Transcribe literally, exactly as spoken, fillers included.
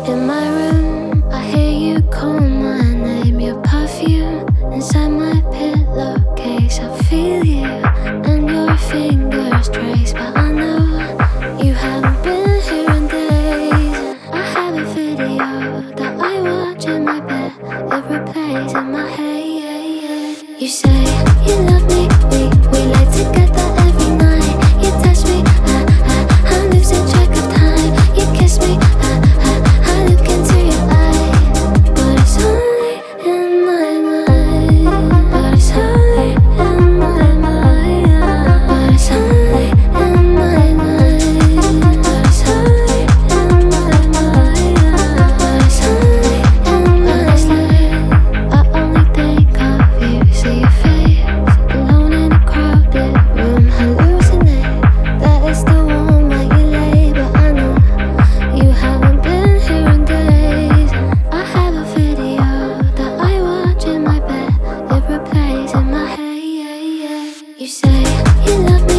In my room, I hear you call my name. Your perfume inside my pillowcase. I feel you and your fingers trace, but I know you haven't been here in days. I have a video that I watch in my bed. It replays in my head. You say you love me, we we lay together every night. You touch me, I I I'm losing track of time. You kiss me, I I I look into your eyes, but it's only in my mind. But it's only in my mind. But it's only in my mind. But it's only in my mind. But it's only in my mind. I only think of you, see your face alone in a crowded room, hallucinate. That is the one where you lay, but I know you haven't been here in days. I have a video that I watch in my bed. It replays in my head. You say you love me.